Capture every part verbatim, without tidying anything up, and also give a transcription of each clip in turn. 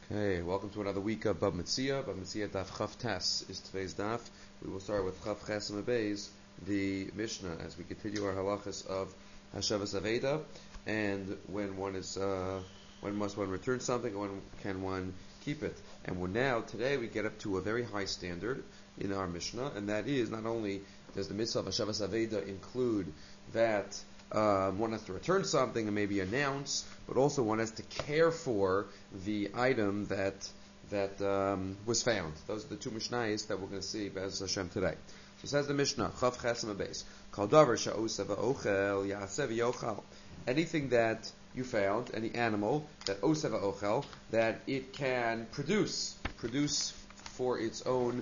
Okay, welcome to another week of Bab Metzia. Bab Metzia Daf Chav Tes is today's Daf. We will start with Chav Chesem Beis, the Mishnah, as we continue our halachas of Hashavas Aveda, and when one is, uh, when must one return something, or when can one keep it. And we're now, today, we get up to a very high standard in our Mishnah, and that is not only does the mitzvah of Hashavas Aveda include that Um, one has to return something and maybe announce, but also one has to care for the item that that um, was found. Those are the two Mishnayos that we're going to see Be'ez Hashem today. So says the Mishnah, Chav Chesem Beis, Kol davar she'oseh v'ochel ya'aseh v'yochal. Anything that you found, any animal that oseh v'ochel, that it can produce, produce for its own.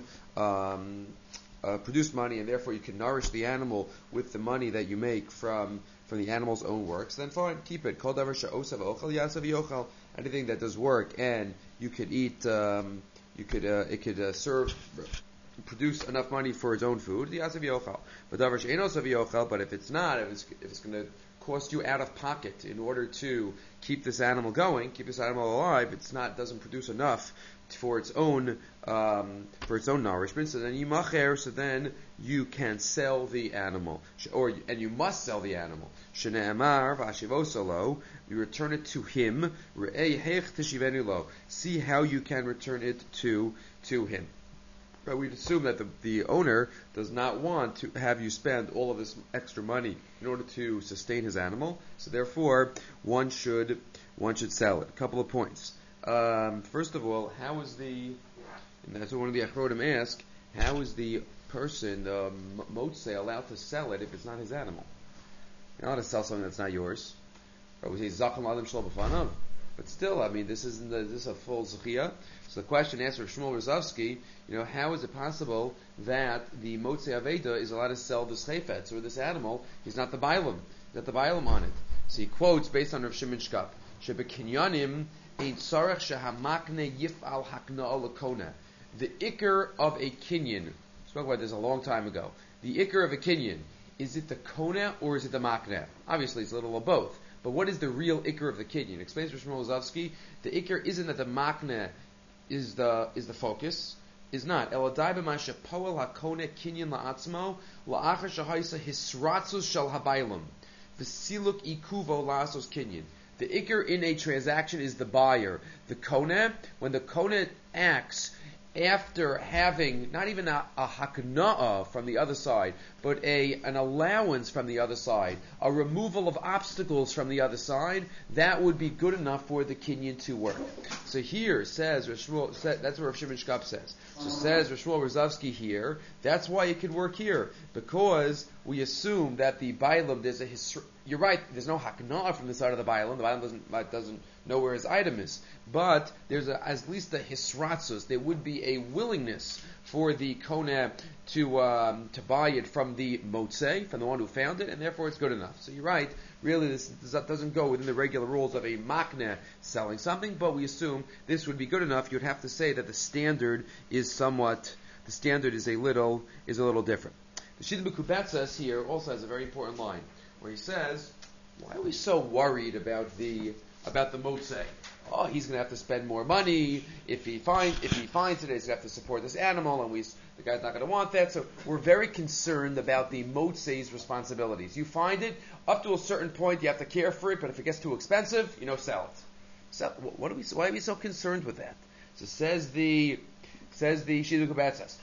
Um, Uh, produce money, and therefore you can nourish the animal with the money that you make from from the animal's own works, then fine, keep it. Kol davar she'oseh v'ochel ya'aseh v'yochal. Anything that does work and you could eat, um, you could uh, it could uh, serve, produce enough money for its own food. Ya'aseh v'yochal. But davar she'ein oseh v'yochal. But if it's not, if it's, if it's going to cost you out of pocket in order to keep this animal going, keep this animal alive, it's not doesn't produce enough for its own um, for its own nourishment. So then you macher. So then you can sell the animal, or and you must sell the animal. Shne'emar v'ashivosalo. You return it to him. Re'ei hech tishivenu lo. See how you can return it to to him. But we'd assume that the, the owner does not want to have you spend all of this extra money in order to sustain his animal. So therefore, one should one should sell it. A couple of points. Um, first of all, how is the, and that's what one of the Achrodim ask, how is the person, um, Motzei, allowed to sell it if it's not his animal? You're not allowed to sell something that's not yours. Or we say, Zacham Adam Shlo B'fanav. But still, I mean, this isn't the, this is a full Zechiyah. So the question asked for Shmuel Rozovsky, you know, how is it possible that the Motzei Aveda is allowed to sell this chayfetz, or this animal? He's not the Bailam. He's not the Bailam on it. So he quotes based on Rav Shimon Shkap, Shebekinyanim, Ein tzarech shehamakne yif'al hakna'ah lekona. The ikr of a kinyan. We spoke about this a long time ago. The ikr of a kinyan, is it the kona or is it the makna? Obviously, it's a little of both. But what is the real ikr of the kinyan? Explains Rav Shmuel Rozovsky. The ikr isn't that the makna is the is the focus. Is not. Eladai b'ma shepoel hakona kinyan la'atzmo la'achar shahaisa hisratzus shel habaylam v'siluk ikuvo la'asos kinyan. The ikr in a transaction is the buyer. The kona, when the kona acts after having not even a, a hakna'ah from the other side, but a an allowance from the other side, a removal of obstacles from the other side, that would be good enough for the kinyan to work. So here says Rav Shmuel, that's what Rav Shimon Shkap says. So says Rav Shmuel Rozovsky here, that's why it could work here, because we assume that the Bailam, there's a his, you're right, there's no hakna'ah from the side of the Bailam. The Bailam doesn't doesn't know where his item is, but there's a, at least a hisratzus. There would be a willingness for the kona to um, to buy it from the motzei, from the one who found it, and therefore it's good enough. So you're right. Really, this doesn't go within the regular rules of a makna selling something, but we assume this would be good enough. You'd have to say that the standard is somewhat, the standard is a little is a little different. The Shita B'Kubetzes here also has a very important line where he says, "Why are we so worried about the about the motzei? Oh, he's going to have to spend more money if he finds if he finds it. He's going to have to support this animal, and we the guy's not going to want that. So we're very concerned about the motzei's responsibilities. You find it up to a certain point, you have to care for it, but if it gets too expensive, you know, sell it. So what are we? Why are we so concerned with that? So says the says the Shita B'Kubetzes.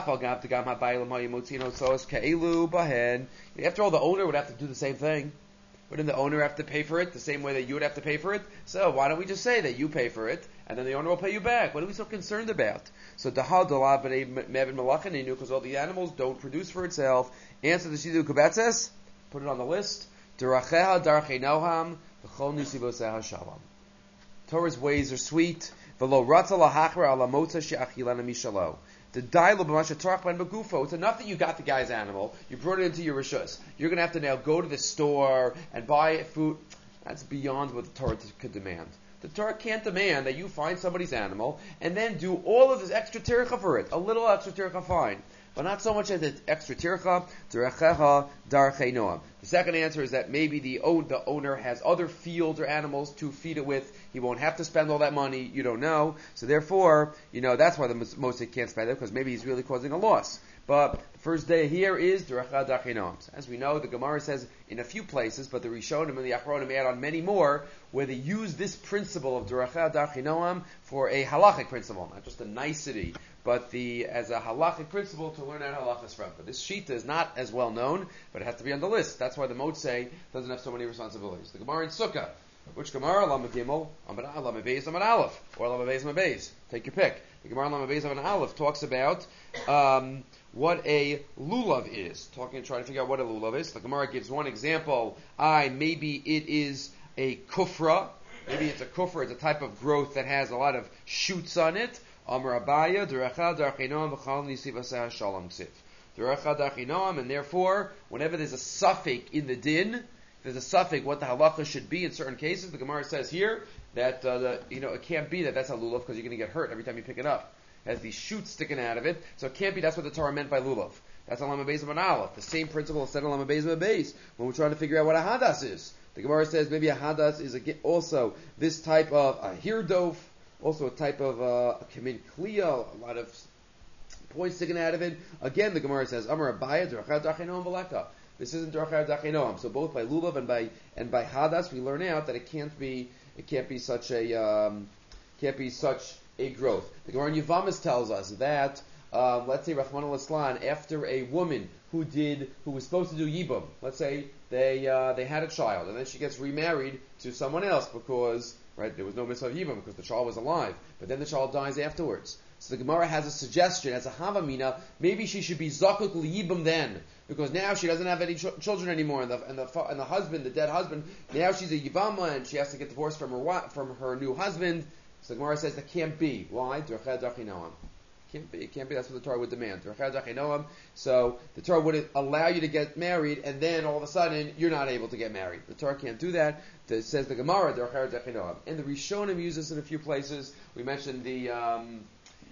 After all, the owner would have to do the same thing. Wouldn't the owner have to pay for it the same way that you would have to pay for it? So why don't we just say that you pay for it, and then the owner will pay you back? What are we so concerned about? So dahal dalav b'nei mevin malachaninu, because all the animals don't produce for itself. Answer the Shita B'Kubetzes. Put it on the list. Deracheha darchei noham v'chol nisivoseha shalom. Torah's ways are sweet. V'lo ratza lahachra ala motza she'achilana mishalo. The dialogue b'mashatarach ben begufo. It's enough that you got the guy's animal, you brought it into your rishus. You're going to have to now go to the store and buy food. That's beyond what the Torah could demand. The Torah can't demand that you find somebody's animal and then do all of this extra tircha for it. A little extra tircha, fine. but not so much as an extra tircha, derechecha darchei noam. The second answer is that maybe the, own, the owner has other fields or animals to feed it with. He won't have to spend all that money. You don't know. So therefore, you know, that's why the Mosik can't spend it, because maybe he's really causing a loss. But the first day here is derecha darchei noam. As we know, the Gemara says in a few places, but the Rishonim and the Achronim add on many more, where they use this principle of derecha darchei noam for a halachic principle, not just a nicety, but the as a halachic principle to learn out halachas from. But this shita is not as well known, but it has to be on the list. That's why the Motzei doesn't have so many responsibilities. The Gemara in Sukkah, which Gemara? Lama Gimel, Lama Beis, Lama Aleph, or Lama Beis, Lama Beis. Take your pick. The Gemara Lama Beis, Lama Aleph talks about um, what a lulav is. Talking and trying to figure out what a lulav is. The Gemara gives one example. I maybe it is a kufra. Maybe it's a kufra. It's a type of growth that has a lot of shoots on it. Amar Abaya, Derecha darchei noam v'chal nisiv aseh shalom ksiv. Derecha darchei noam, and therefore, whenever there's a suffix in the din, if there's a suffix, what the halacha should be in certain cases, the Gemara says here that uh, the, you know it can't be that that's a lulav because you're going to get hurt every time you pick it up. It has these shoots sticking out of it, so it can't be. That's what the Torah meant by lulav. That's a lama beis of an aleph. The same principle is said in lama beis of a beis when we're trying to figure out what a hadas is. The Gemara says maybe a hadas is a, also this type of a hirdof. Also a type of uh, a kamin kliya, a lot of points sticking out of it. Again, the Gemara says, Amar Abaya, Derachah darchei noam v'leka. This isn't Derachah darchei noam. So both by lulav and by and by hadas, we learn out that it can't be it can't be such a um, can't be such a growth. The Gemara in Yevamos tells us that um, let's say Rahman al-Islan, after a woman who did who was supposed to do yibum, let's say they uh, they had a child and then she gets remarried to someone else because right, there was no mitzvah of yibum because the child was alive, but then the child dies afterwards. So the Gemara has a suggestion as a havamina, maybe she should be zakuk liyibum then, because now she doesn't have any ch- children anymore, and the and the and the husband, the dead husband, now she's a yivama and she has to get divorced from her from her new husband. So the Gemara says that can't be. Why? Derechah darchei noam. Can't be. It can't be. That's what the Torah would demand. Derechah darchei noam. So the Torah wouldn't allow you to get married, and then all of a sudden you're not able to get married. The Torah can't do that. It says the Gemara, Derechah darchei noam. And the Rishonim use this in a few places. We mentioned the um,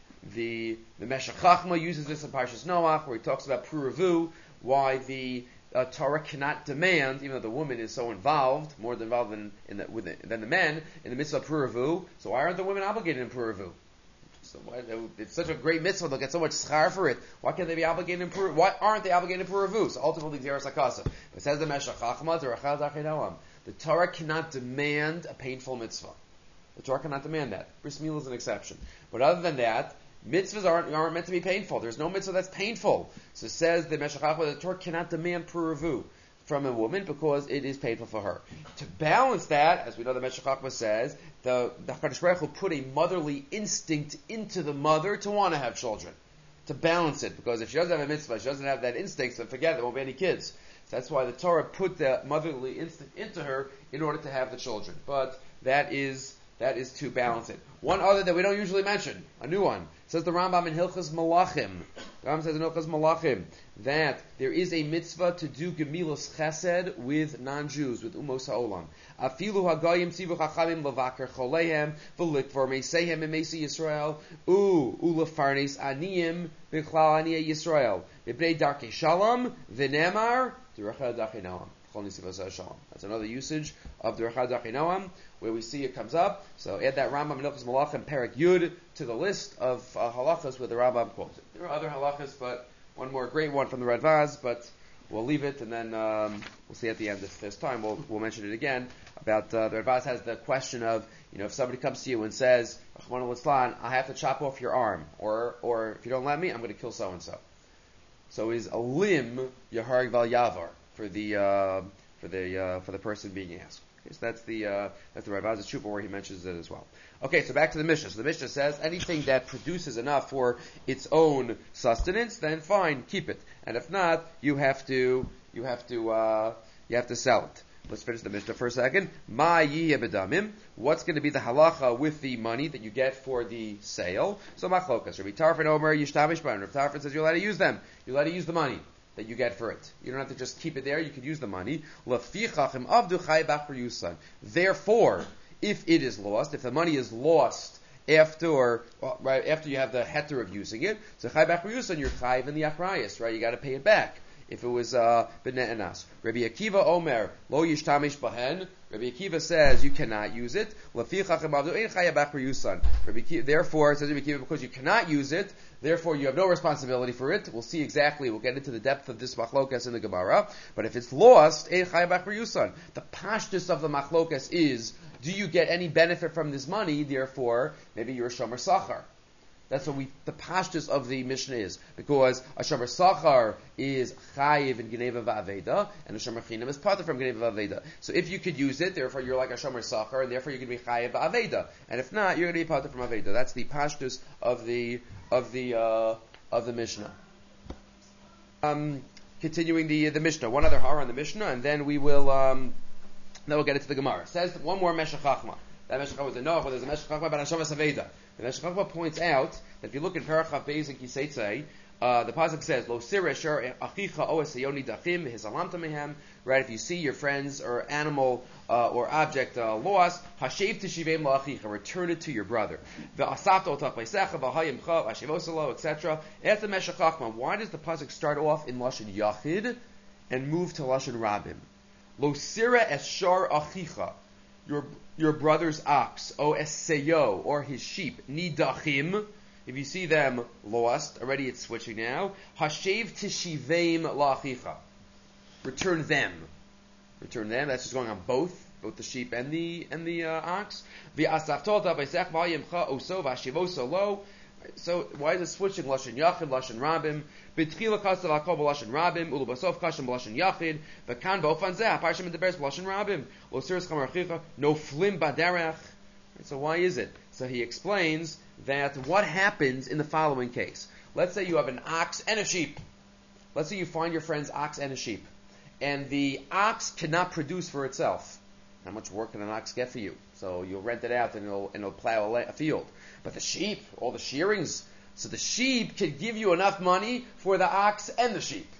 the the Meshech Chachma uses this in Parshas Noach, where he talks about Puravu, why the uh, Torah cannot demand, even though the woman is so involved, more involved than in the, with the, than the men in the mitzvah of Puravu. So why aren't the women obligated in Puravu? So why, it's such a great mitzvah; they'll get so much schar for it. Why can't they be obligated in Puravu? Why aren't they obligated in Puravu? So ultimately, Xeris Hakasa. But it says the Meshech Chachma, Derechah darchei noam. The Torah cannot demand a painful mitzvah. The Torah cannot demand that. Bris Milah is an exception. But other than that, mitzvahs aren't, aren't meant to be painful. There's no mitzvah that's painful. So it says the Meshech Chachma, the Torah cannot demand Puravu from a woman because it is painful for her. To balance that, as we know the Meshech Chachma says, the, the HaKadosh Baruch Hu put a motherly instinct into the mother to want to have children. To balance it. Because if she doesn't have a mitzvah, she doesn't have that instinct, so forget it, there won't be any kids. So that's why the Torah put the motherly instinct into her in order to have the children. But that is that is to balance it. One other that we don't usually mention, a new one. It says the Rambam in Hilchos Malachim. The Rambam says in Hilchos Malachim that there is a mitzvah to do gemilas chesed with non-Jews, with umos ha'olam. Afilu hagayim tzivu chachamim levaker choleihem v'likvar meisehem emeisi Yisrael u ulefarnes aniyim v'chlal aniyah Yisrael v'bnei darkei shalom v'nemar derechah darchei noam. That's another usage of Derechah darchei noam, where we see it comes up. So add that Rambam in Hilchos Malachim Perek Yud to the list of uh, halachas where the Rambam quotes it. There are other halachas, but one more great one from the Radvaz, but we'll leave it and then um, we'll see at the end if there's time. We'll, we'll mention it again. About uh, the Radvaz has the question of, you know, if somebody comes to you and says, Rahman al-Islan, I have to chop off your arm, or or if you don't let me, I'm going to kill so and so. So is a limb Yaharg Val Yavar for the uh, for the uh, for the person being asked. Okay, so that's the uh, that's the Radvaz's Tshuva where he mentions it as well. Okay, so back to the Mishnah. So the Mishnah says anything that produces enough for its own sustenance, then fine, keep it. And if not, you have to you have to uh, you have to sell it. Let's finish the Mishnah for a second. Ma yiyeh b'damim. What's going to be the halacha with the money that you get for the sale? So machlokas. Rabbi Tarfon Omer yishtamish b'hem. Rabbi Tarfon says you're allowed to use them. You're allowed to use the money that you get for it. You don't have to just keep it there. You could use the money. Therefore, if it is lost, if the money is lost after, well, right after you have the heter of using it. So Chai B'Achar Yusan, you're Chai in the Achrayas, right? You got to pay it back. If it was uh, B'nei Anas. Rabbi Akiva Omer, Lo Yishtamish Bahen. Rabbi Akiva says you cannot use it. Lafi Chacham Abdu Ein Chaya B'Achar Yusan. Rabbi Akiva, therefore, says Rabbi Akiva, because you cannot use it, therefore you have no responsibility for it. We'll see exactly, we'll get into the depth of this machlokas in the Gemara. But if it's lost, Ein Chaya B'Achar Yusan. The pashtus of the machlokas is, do you get any benefit from this money? Therefore, maybe you're a Shomer Sachar. That's what we, the pashtus of the Mishnah is. Because a Shomer Sachar is chayiv in Geneva Va'aveda, and a Shomer Chinam is part from Geneva Va'aveda. So if you could use it, therefore you're like a Shomer Sachar, and therefore you're going to be chayiv Va'aveda. And if not, you're going to be part from Aveda. That's the pashtus of the, of the, uh, of the Mishnah. Um, continuing the, the Mishnah. One other har on the Mishnah, and then we will, um, then we'll get into the Gemara. It says one more Meshech Chachma. That Meshech Chachma was a Noach, but there's a Meshech Chachma about Hashavas Aveda. The Meshech Chachma points out that if you look in Parachav Beis and Kiseitzei, uh, the pasuk says, "Lo sira shar achicha o esayoni dachim hisalamta mehem." Right? If you see your friends or animal uh, or object uh, lost, hashev tishiveim la'achicha, return it to your brother. The asafta otach beisecha v'hayimcha v'ashivosalo, et cetera. After Meshech Chachma, why does the pasuk start off in lashon yachid and move to lashon rabim? Lo sira es shar achicha, your your brother's ox, o eseyo, or his sheep, nidachim. If you see them lost, already it's switching now. Hashev tishiveim la'achicha, return them, return them. That's just going on both, both the sheep and the and the uh, ox. V'asaftota v'isech v'ayimcha oso v'ashivoso lo. So why is it switching lashon yachid, lashon rabim? B'tchila kasav akol b'lashon rabim, ulubasof kashem b'lashon yachid. V'kan b'ofan zeh parshim medebers b'lashon rabim. Lo siris chamar achicha, no flim baderech. So why is it? So he explains that what happens in the following case. Let's say you have an ox and a sheep. Let's say you find your friend's ox and a sheep, and the ox cannot produce for itself. How much work can an ox get for you? So you'll rent it out and it'll, and it'll plow a field. But the sheep, all the shearings, so the sheep could give you enough money for the ox and the sheep.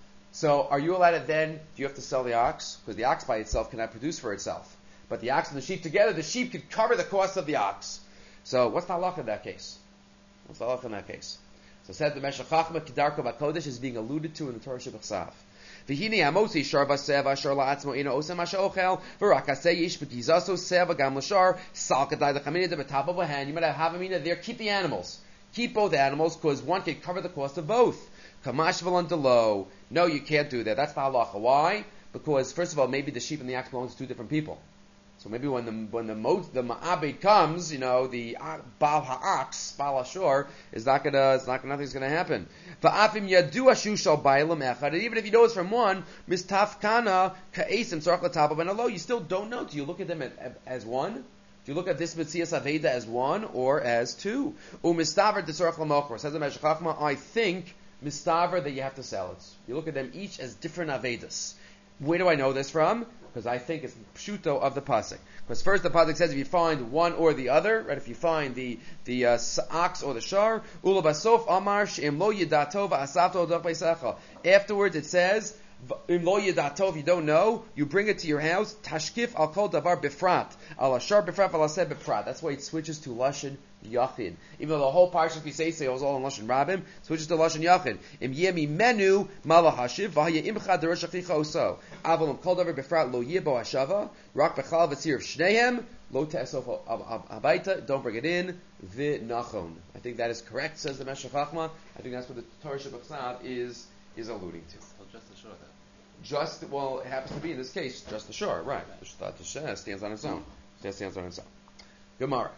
So are you allowed to then, do you have to sell the ox? Because the ox by itself cannot produce for itself. But the ox and the sheep together, the sheep could cover the cost of the ox. So what's the halakha in that case? What's the halakha in that case? So said the Meshech Chachma Kedarko Bakodesh is being alluded to in the Torah Shebachsav. V'hini amosi shar v'sev asher la'atzmo ino osem asher ochel v'rakasei yish b'kizaso sev agam l'shar sal kadai l'chaminah b'tapa b'hen. You might have havamina there. Keep the animals. Keep both animals because one can cover the cost of both. Kamash v'lantalo. No, you can't do that. That's the halacha. Why? Because first of all, maybe the sheep and the ox belong to two different people. So maybe when the when the mo, the ma'abed comes, you know, the uh, Baal ha'ox, Baal Ashur, is not gonna, it's not nothing's gonna happen. Va'afim yadu ashu shal bailam echad. Even if you know it's from one, mistafkana ka'esim tzarach l'tapa benalo, you still don't know. Do you look at them as, as one? Do you look at this mitzias aveda as one or as two? Umistaver tzarach l'mochor. Says the Meshech Chachma, I think mistaver that you have to sell it. You look at them each as different avedas. Where do I know this from? Because I think it's pshuto of the pasuk. Because first the pasuk says if you find one or the other, right? If you find the the uh, ox or the shar, ula basof amar she'im lo yidato va'asavto odach beisecha. Afterwards it says im lo yidato, if you don't know, you bring it to your house. Tashkif al kol davar bifrat al ashar bifrat al aseh bifrat. That's why it switches to lashon yachid. Even though the whole parsha Kisei was all in lashon rabim, switches to lashon yachid. Im yemi menu malahashiv v'haya imcha derosh achicha oso. Aval im kol davar bifrat lo yibo hashava rak bechal v'tzir of shnehem lo te'esof habayta. Don't bring it in. V'nachon. I think that is correct. Says the Meshech Chachma. I think that's what the Torah Shebachsav is is alluding to. So just the shore then. Just well, it happens to be in this case just the shore, right? The, the sheh stands on its own. It stands on its own. Gemara.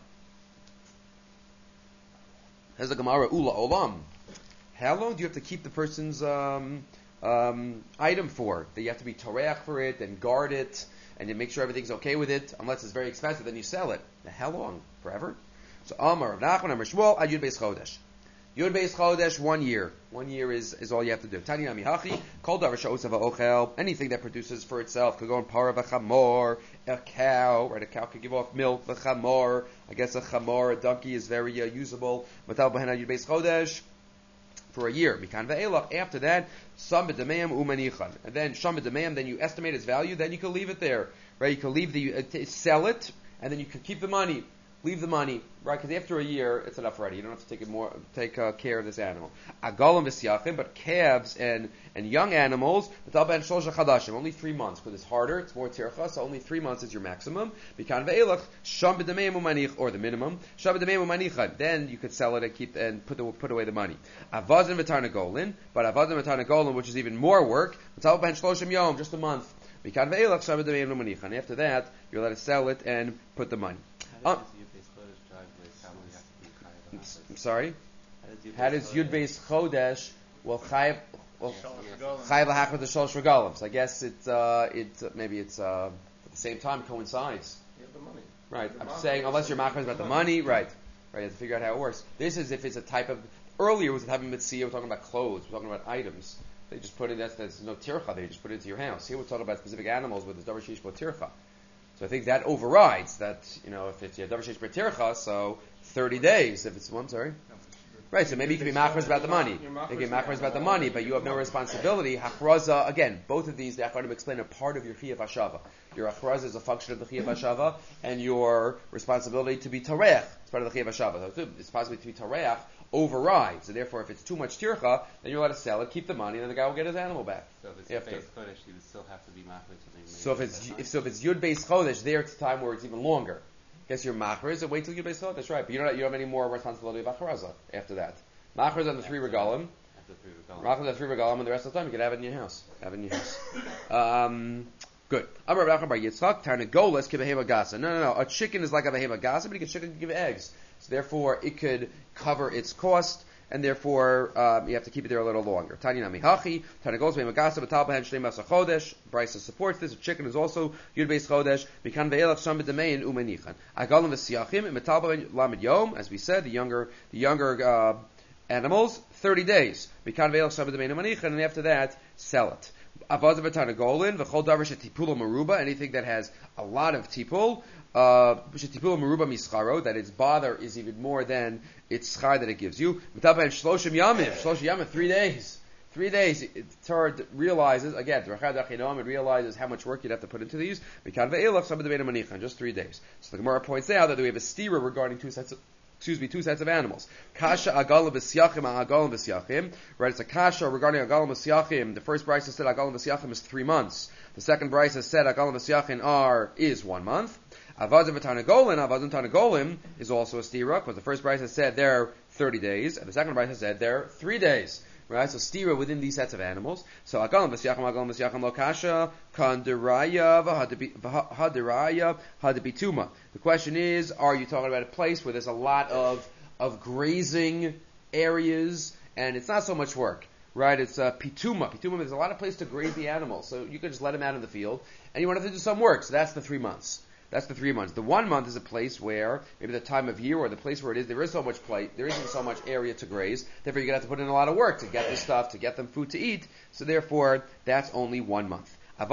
Has the Gemara Ula Olam? How long do you have to keep the person's um, um, item for? That you have to be toreach for it and guard it and you make sure everything's okay with it. Unless it's very expensive, then you sell it. Now, how long? Forever? So Amar Nachman Amar Shmuel Ad Yud Beis Chodesh. Yud Beis Chodesh, one year. One year is, is all you have to do. Tani Ami Hachi Kol Davar She'osav Ha'ochel. Anything that produces for itself could go in para v'chamor, a cow, right? A cow could give off milk. V'chamor, I guess a chamor, a donkey is very uh, usable. Matal B'hena Yud Beis Chodesh for a year. Mikan ve'elach. After that, Sam B'Demeim U'Manichan. And then Sham B'Demeim. Then you estimate its value. Then you can leave it there, right? You can leave the uh, t- sell it, and then you can keep the money. leave the money, right? Because after a year, it's enough already. You don't have to take it more, take uh, care of this animal. Agalim v'siachim, but calves and and young animals, only three months because it's harder, it's more tircha. So only three months is your maximum. Bikan ve'elach sham b'dameim u'manich, or the minimum sham b'dameim u'manichan. Then you could sell it and keep and put the, put away the money. Avazim v'tarnagolin, but avazim v'tarnagolin, which is even more work, just a month. Bikan ve'elach sham b'dameim u'manichan. After that, you're allowed to sell it and put the money. Um, I'm sorry. How does Yud Beis Chodesh? Well, Chayiv. Well, Chayiv lahachar the Shalosh Regalim. So I guess it. Uh, it uh, maybe it's uh, at the same time coincides. You have the money. Right. I'm saying unless your machar is about the money, right? Right. You have to figure out how it works. This is if it's a type of. Earlier was a type of mitzvah. We're talking about clothes. We're talking about items. They just put it. That's there's no tircha. They just put it into your house. Here we're talking about specific animals with the davar sheish bo tircha. So I think that overrides that, you know, if it's davar sheish bo tircha, so thirty days. If it's one, sorry. Right, so maybe you can be machras about the money. You can be machras about the money, but you have no responsibility. Hachraza, again, both of these, the Acharonim explain, are part of your chiyuv hashava. Your achraza is a function of the chiyuv hashava, and your responsibility to be tareach is part of the chiyuv hashava. So it's possible to be tareach overrides. So therefore, if it's too much tircha, then you're allowed to sell it, keep the money, and then the guy will get his animal back. So if it's after. Beis Chodesh, you would still have to be machras. So if it's if, so if it's Yud Beis Chodesh, there it's a time where it's even longer. Guess your machras, and wait till Yud Beis Chodesh. That's right, but you don't you don't have any more responsibility of achraza after that. Machras on the three regalim. Machras on the three regalim, and the rest of the time you can have it in your house. Have it in your house. Um, good. Amar Rav Nachman bar Yitzchak, Tarnagolas kibehema gasa. No, no, no. A chicken is like a behema gasa, but a chicken can give eggs. So therefore, it could cover its cost, and therefore um, you have to keep it there a little longer. Tanya Namihachi, Tarnagolas behema gasa, b'tal behen shnei masa chodesh. Brisa supports this. A chicken is also Yud Beis Chodesh. Bikan ve'elach sham b'damein u'menichan. Agalim v'siachim, metal behen lamed yom. As we said, the younger, the younger. Uh, Animals, thirty days. And after that, sell it. Anything that has a lot of tipul, uh, that its bother is even more than its schar that it gives you. Three days. Three days. Torah realizes, again, it realizes how much work you'd have to put into these. Just three days. So the Gemara points out that we have a stira regarding two sets of Excuse me, two sets of animals. Kasha agalim b'syachim, agalim b'syachim. Right, it's a kasha regarding agalim b'syachim. The first brisa said agalim b'syachim is three months. The second brisa said agalim b'syachim are is one month. Avazim v'tarnagolin, avazim tarnagolim is also a stira because the first brisa said they're thirty days, and the second brisa said they're three days. Right, so stira within these sets of animals. So agalim b'syachim, agalim b'syachim lo kasha kandiraya v'hadiraya hadibituma. The question is, are you talking about a place where there's a lot of of grazing areas and it's not so much work, right? It's uh, pituma. Pituma, there's a lot of place to graze the animals, so you could just let them out in the field, and you want to do some work. So that's the three months. That's the three months. The one month is a place where maybe the time of year or the place where it is, there is so much play, there isn't so much area to graze. Therefore, you're going to have to put in a lot of work to get this stuff, to get them food to eat. So therefore, that's only one month. It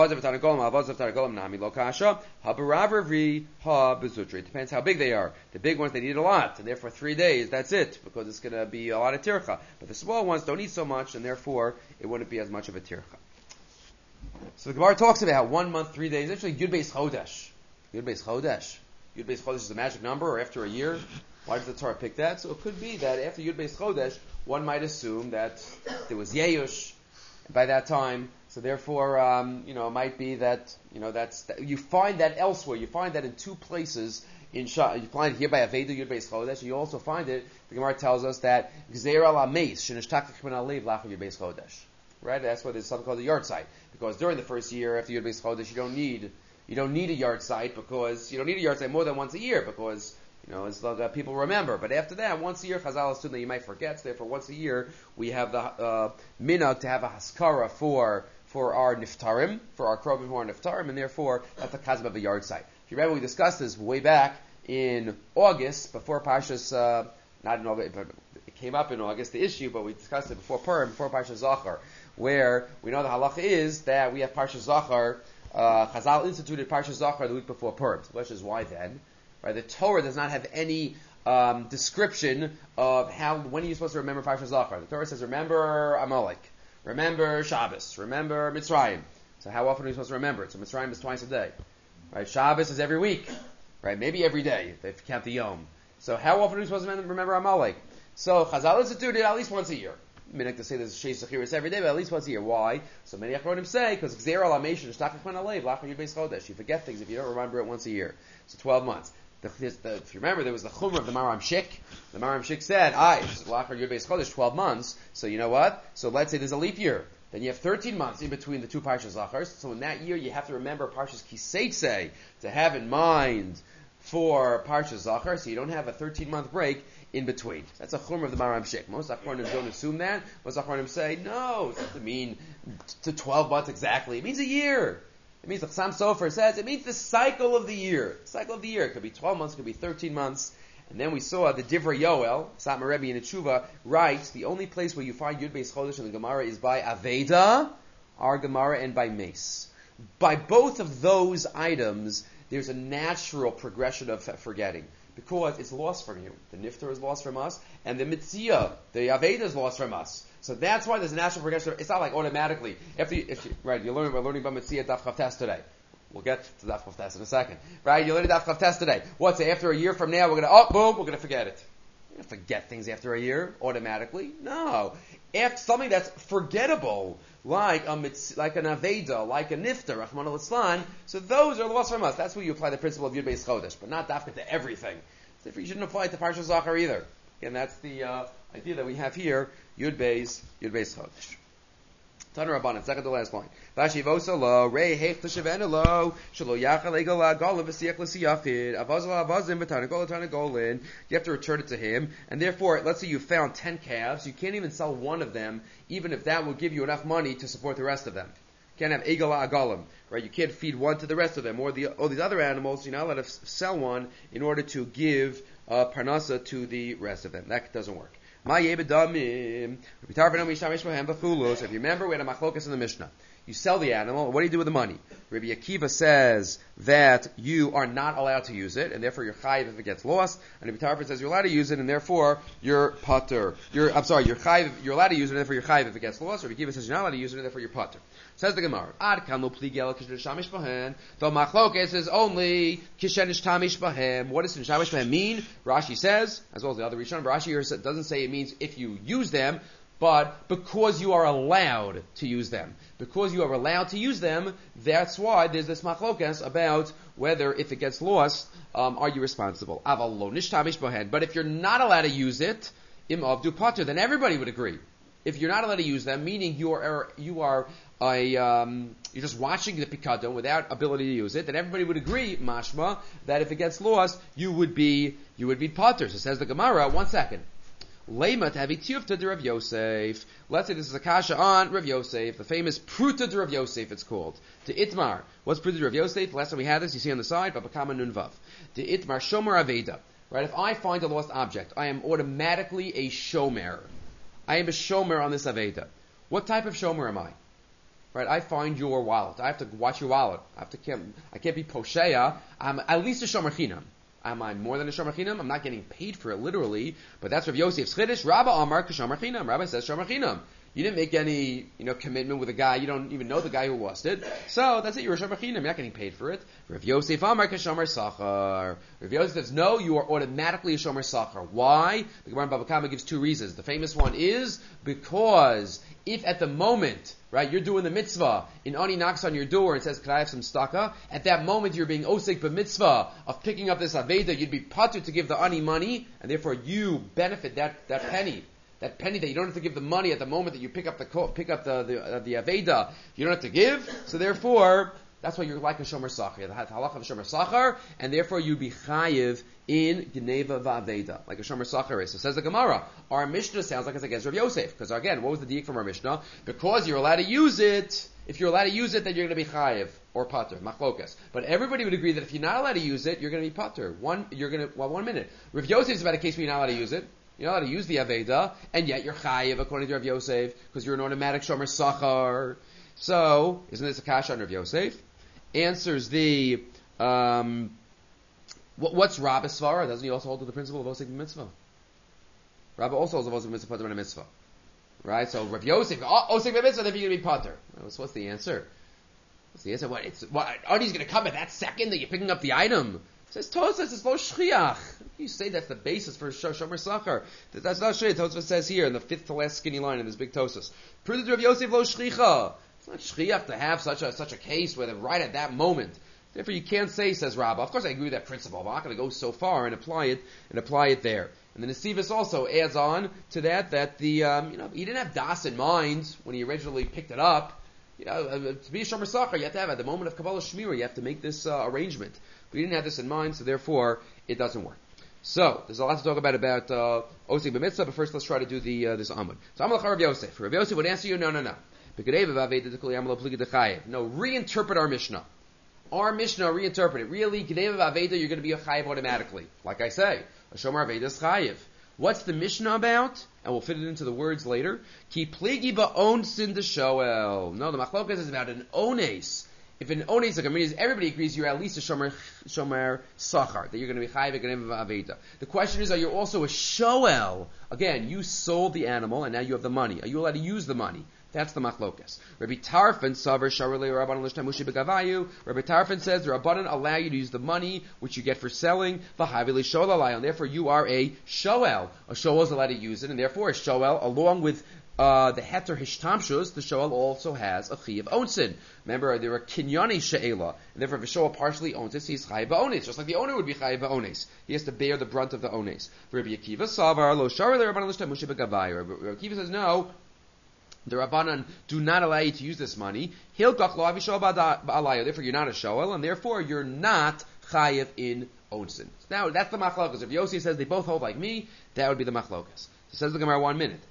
depends how big they are. The big ones, they need a lot, and therefore three days, that's it, because it's going to be a lot of tircha. But the small ones don't eat so much, and therefore it wouldn't be as much of a tircha. So the Gemara talks about one month, three days. Actually, Yud Beis Chodesh. Yud Beis Chodesh. Yud Beis Chodesh is a magic number, or after a year. Why does the Torah pick that? So it could be that after Yud Beis Chodesh, one might assume that there was Yeush by that time. So therefore, um, you know, it might be that, you know, that's, that, you find that elsewhere. You find that in two places in Shah. You find it here by Aveda Yud Beis Chodesh. You also find it, the Gemara tells us that Gzeir al Ameis, Shenishtakach min Alev Lachar Yud Beis Chodesh. Right? That's why there's something called the yard site. Because during the first year after Yud Beis Chodesh, you don't need, you don't need a yard site because, you don't need a yard site more than once a year because, you know, it's like uh, people remember. But after that, once a year, Chazal assume that you might forget. So therefore, once a year, we have the uh, minhag to have a haskara for for our niftarim, for our krobim who are niftarim, and therefore that's the chazam of a yard site. If you remember, we discussed this way back in August, before Parshas, uh, not in August, but it came up in August, the issue, but we discussed it before Purim, before Parshas Zachar, where we know the halacha is that we have Parshas Zachar, uh, Chazal instituted Parshas Zachar the week before Purim. So the question is, why then? Right? The Torah does not have any um, description of how, when are you supposed to remember Parshas Zachar. The Torah says, remember Amalek. Remember Shabbos. Remember Mitzrayim. So how often are we supposed to remember it? So Mitzrayim is twice a day. Right? Shabbos is every week. right? Maybe every day, if you count the Yom. So how often are we supposed to remember Amalek? So Chazal instituted at least once a year. I mean, like to say there's Sheish Sechiris every day, but at least once a year. Why? So many Achronim say, because Gzeir al HaMeishon, Shtachach Ben Alev, Lachar Yud Beis Chodesh. You forget things if you don't remember it once a year. So twelve months. The, the, if you remember, there was the Chumrah of the Maram Shik. The Maram Shik said, "I Lachar Yud Beis Chodesh, twelve months." So you know what? So let's say there's a leap year. Then you have thirteen months in between the two Parshas Zachars. So in that year, you have to remember Parshas Kiseitze to have in mind for Parshas Zachar, so you don't have a thirteen-month break in between. That's a chumrah of the Maram Shik. Most Achronim don't assume that. Most Achronim say, no, it doesn't mean to twelve months exactly. It means a year. It means, like Sam Sofer says, it means the cycle of the year. The cycle of the year. It could be twelve months, it could be thirteen months. And then we saw the Divrei Yoel, Satmar Rebbe in Tshuva, writes, the only place where you find Yud Beis Chodesh in the Gemara is by Aveda, our Gemara, and by Mace. By both of those items, there's a natural progression of forgetting. Because it's lost from you. The Nifter is lost from us, and the Mitzvah, the Aveda is lost from us. So that's why there's a natural progression. It's not like automatically. After you, if you, right, you're learning, we're learning about Mitzvah Daf Chavtes today. We'll get to Daf Chavtes in a second. Right, you're learning Daf Chavtes today. What's it? After a year from now, we're going to, oh, boom, we're going to forget it. You're going to forget things after a year, automatically. No. After something that's forgettable, like a mitz, like an Aveda, like a Nifter, Rahman al-Islan, so those are lost from us. That's where you apply the principle of Yud Beis Chodesh, but not dafka to everything. So you shouldn't apply it to Parshas Zachar either. And that's the uh, idea that we have here, Yud Beis, Yud Beis Chodesh. Tana Rabbanan, second to last line. Vashivosa lo, rei heich t'shavena lo, shelo yachal egel ha'golim v'siach l'siyachid, avazal avazim v'tanagol v'tanagolin. You have to return it to him. And therefore, let's say you found ten calves, you can't even sell one of them, even if that will give you enough money to support the rest of them. You can't have egel ha'golim, right? You can't feed one to the rest of them. Or the, all these other animals, you're not allowed to sell one in order to give uh, parnasa to the rest of them. That doesn't work. So if you remember, we had a machlokas in the Mishnah. You sell the animal, what do you do with the money? Rabbi Akiva says that you are not allowed to use it, and therefore you're chayiv if it gets lost. And Rabbi Tarfon says you're allowed to use it, and therefore you're pater. You're, I'm sorry, you're chayiv, you're allowed to use it, and therefore you're chayiv if it gets lost. Rabbi Akiva says you're not allowed to use it, and therefore you're pater. Says the Gemara, Ad kan lo pligel kishen shamish bahem. The machlokas is only kishen shamish bahem. What does shamish bahem mean? Rashi says, as well as the other Rishonim, Rashi here doesn't say it means if you use them, but because you are allowed to use them. Because you are allowed to use them, that's why there's this machlokas about whether if it gets lost, um, are you responsible? Aval lo nishtamish bahem. But if you're not allowed to use it, im avdu pater, then everybody would agree. If you're not allowed to use them, meaning you are you are a, um, you're just watching the pikadon without ability to use it, then everybody would agree, mashma, that if it gets lost, you would be you would be pater. So says the Gemara. One second. Lema to have itiyufta de Rav Yosef. Let's say this is a kasha on Rav Yosef, the famous pruta de Rav Yosef. It's called to Itmar. What's pruta de Rav Yosef? Last time we had this, you see on the side, Babakama Nunvav. To Itmar shomer aveda. Right? If I find a lost object, I am automatically a shomer. I am a shomer on this aveda. What type of shomer am I? Right? I find your wallet. I have to watch your wallet. I have to can't, I can't be posheya. I'm at least a shomer chinam. Am I more than a shomer chinam? I'm not getting paid for it literally, but that's Rav Yosef's chiddush. Rabba Amar k'shomer chinam. Rabbi says shomer chinam. You didn't make any, you know, commitment with a guy. You don't even know the guy who lost it. So that's it. You're a shomer chinam. You're not getting paid for it. Rav Yosef Amar k'shomer sachar. Rav Yosef says no. You are automatically a shomer sachar. Why? The Gemara in Baba Kama gives two reasons. The famous one is because if at the moment, right, you're doing the mitzvah, and Ani knocks on your door and says, "Can I have some staka?" At that moment, you're being osik b'mitzvah of picking up this aveda. You'd be patur to give the Ani money, and therefore you benefit that that penny. That penny that you don't have to give the money at the moment that you pick up the pick up the the, uh, the aveda, you don't have to give. So therefore, that's why you're like a shomer sachar, the halach of a shomer sachar, and therefore you be chayiv in geneva va'aveda, like a shomer sachar is. So says the Gemara, our Mishnah sounds like it's against Rav Yosef, because again, what was the diik from our Mishnah? Because you're allowed to use it. If you're allowed to use it, then you're going to be chayiv or pater, machlokas. But everybody would agree that if you're not allowed to use it, you're going to be pater. One, you're going to well, one minute. Rav Yosef is about a case where you're not allowed to use it. You're not allowed to use the aveda, and yet you're chayiv according to Rav Yosef because you're an automatic shomer sachar. So, isn't this a kasha on Rav Yosef? Answers the um, what, what's Rabbi Svara? Doesn't he also hold to the principle of osik mitzvah? Rabbi also holds of osik mitzvah, pater and mitzvah, right? So Rav Yosef, oh, osik mitzvah, then you're going to be pater. So what's the answer? What's the answer? What? It's what? Artie's going to come at that second that you're picking up the item says Tosfos is lo shchiach. You say that's the basis for Shomer Sachar. That's not shchiach. Tosfos says here in the fifth to last skinny line in this big Tosfos. Prove Rav Yosef lo shchicha. It's not shchiach to have such a such a case where right at that moment. Therefore, you can't say, says Rabbah. Of course, I agree with that principle, but I'm not going to go so far and apply it and apply it there. And then Nesivus also adds on to that that the um, you know he didn't have das in mind when he originally picked it up. You know, uh, to be a Shomer Sachar, you have to have at the moment of Kabbalah Shmira, you have to make this uh, arrangement. But he didn't have this in mind, so therefore it doesn't work. So there's a lot to talk about about uh, Osik B'Mitzvah, but first let's try to do the uh, this Amud. So Amud Rav Yosef. Rav Yosef would answer you, no, no, no. No, reinterpret our Mishnah. Our Mishnah, reinterpret it. Really, Gedeva V'Aveda, you're going to be a Chayiv automatically. Like I say, a Shomer Aveda is Chayiv. What's the Mishnah about? And we'll fit it into the words later. Ki pligi ba'onsin de shoel. No, the Machlokas is about an ones. If an ones, like I mean, everybody agrees you're at least a Shomer, shomer Sachar, that you're going to be Chayiv Gedeva V'Aveda. The question is, are you also a Shoel? Again, you sold the animal and now you have the money. Are you allowed to use the money? That's the machlokas. Rabbi Tarfon saver sharulei rabbanon l'shtamushi begavayu. Rabbi Tarfon says the rabbanon allow you to use the money which you get for selling v'havili shoel alayon. Therefore, you are a shoel. A shoel is allowed to use it, and therefore a shoel, along with uh, the heter hishtamshus, the shoel also has a chi of onsin. Remember, there are kinyani she'ela, and therefore if a shoel partially owns it, he's chayiv ba'ones, just like the owner would be chayiv ba'ones. He has to bear the brunt of the ones. Rabbi Akiva savar lo sharulei rabbanon l'shtamushi begavayu. Rabbi Akiva says no. The Rabbanan do not allow you to use this money. Therefore, you're not a shoel, and therefore you're not chayiv in onsin. Now, that's the machlokas. If Yossi says they both hold like me, that would be the machlokas. So says the Gemara one minute.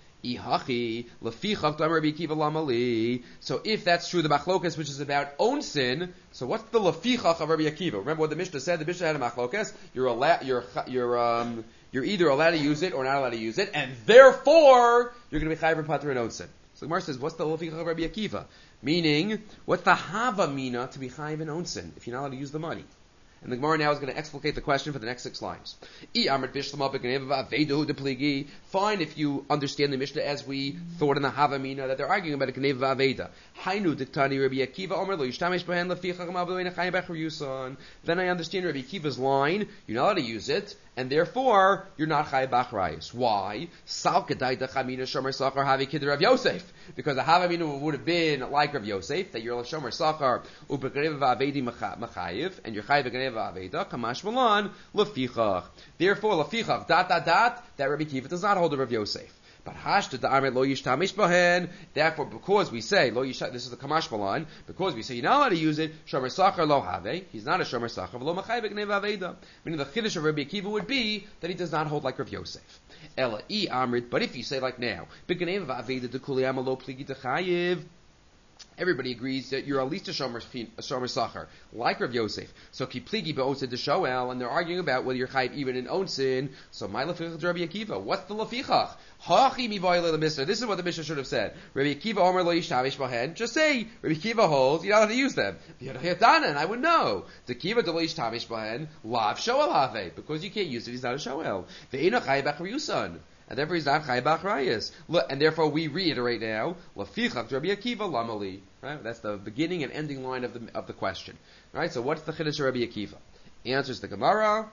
So if that's true, the machlokas, which is about onsin, so what's the lefichach of Rabbi Akiva? Remember what the Mishnah said? The Mishnah had a machlokas. You're allowed, you're, you're, um, you're either allowed to use it or not allowed to use it, and therefore you're going to be chayiv in pater and onsin. So the Gemara says, what's the lefichach of Rabbi Akiva? Meaning, what's the hava mina to be chayiv in onsin if you're not allowed to use the money? And the Gemara now is going to explicate the question for the next six lines. Fine if you understand the Mishnah as we thought in the Havamina that they're arguing about a Geneva V'Aveda. Then I understand Rabbi Akiva's line, you're not allowed to use it, and therefore you're not Chayiv B'Achrayus. Why? Rav Yosef. Because the Havamina would have been like Rav Yosef, that you're a Shomer Sachar, and you're Chayiv Kamash Malan, Lefichach. Therefore, Lefichach, dot, dot, dot, that Rabbi Akiva does not hold of Rav Yosef. But Hashta Da'amet Lo Yishtamish Bahen, therefore, because we say, Lo Yishtamish, this is the Kamash Malan, because we say you're not allowed to use it, Shomer Sachar Lo Have, he's not a Shomer Sachar, Lo Machai B'Gnei V'Aveda. Meaning the Chiddush of Rabbi Akiva would be that he does not hold like Rav Yosef. Ela I Amrit, but if you say like now, B'Gnei V'Aveda D'Kuli Amalo Pligi D'Chayiv, everybody agrees that you're at least a shomer, a shomer sachar, like Rav Yosef. So kipligi be'osid shoel, and they're arguing about whether you're chayiv even in onsin. So my lefichach Rabbi Akiva. What's the lefichach? Hachi mi vayle the Mishnah. This is what the Mishnah should have said. Rabbi Akiva omer lo yishtavish bahen. Just say Rabbi Akiva holds. You're not allowed to use them. And I would know. The kiva de lo yishtavish bahen lav shoel have, because you can't use it. He's not a shoel. Ve'ena chayiv b'chriyusan. And therefore he's not Chayiv B'Achrayus. And therefore we reiterate now, Lefichach Rabbi Akiva Lamali. Right? That's the beginning and ending line of the of the question. Right? So what's the Chiddush of Rabbi Akiva? Answers the Gemara.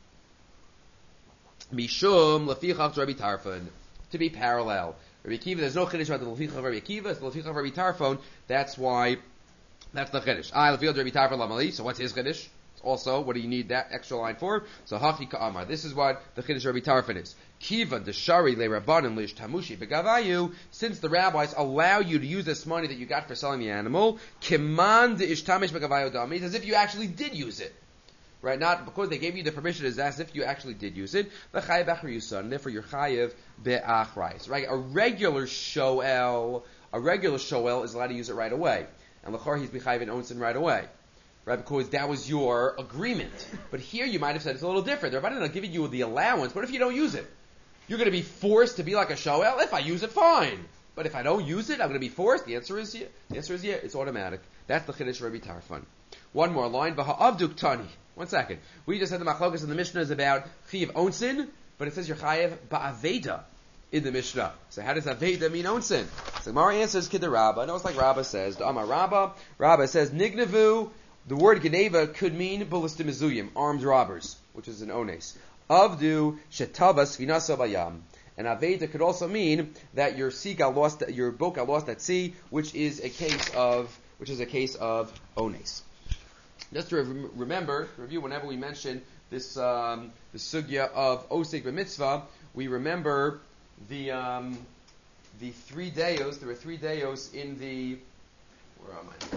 Mishum Lefichach Rabbi Tarfon. To be parallel. Rabbi Akiva, there's no Chiddush about the Lefichach of Rabbi Akiva, it's the Lefichach of Rabbi Tarfon. That's why, that's the Chiddush. Ah, Lefichach Rabbi Tarfon Lamali. So what's his Chiddush? Also, what do you need that extra line for? So Hachi Ka'amar. This is what the Chiddush Rabbi Tarfon is. Kiva deshari le rabbanim lish tamushi begavayu. Since the rabbis allow you to use this money that you got for selling the animal, kiman de ishtamish begavayu dami. It's as if you actually did use it, right? Not because they gave you the permission. It's as if you actually did use it. V'chayiv b'achriyusan. Therefore, you're chayiv be'achrayus. Right? A regular shoel, a regular shoel is allowed to use it right away, and l'chor he's b'chayiv in onsin right away. Right, because that was your agreement. But here you might have said it's a little different. They're about to give you the allowance, but if you don't use it, you're going to be forced to be like a shoel. If I use it, fine. But if I don't use it, I'm going to be forced. The answer is yeah. The answer is yeah. It's automatic. That's the Chiddush Rabbi Tarfon. One more line. V'ha'avduk tani. One second. We just said the machlokas in the Mishnah is about chiyav onsin, but it says you're chayav ba'aveda in the Mishnah. So how does aveda mean onsin? So Gemara answers Kidder Rabba. I know it's like Rabba says. The Amar Rabba. Rabba says nignavu The word Geneva could mean Ballistim Mizuyim, armed robbers, which is an ones. Avdu Shetavas Vinasa Bayam. And Aveda could also mean that your sea got lost, your boat got lost at sea, which is a case of, which is a case of ones. Just to re- remember, to review, whenever we mention this, um, the sugya of osek b'mitzvah, we remember the um, the three deos. There were three deos in the. Where am I?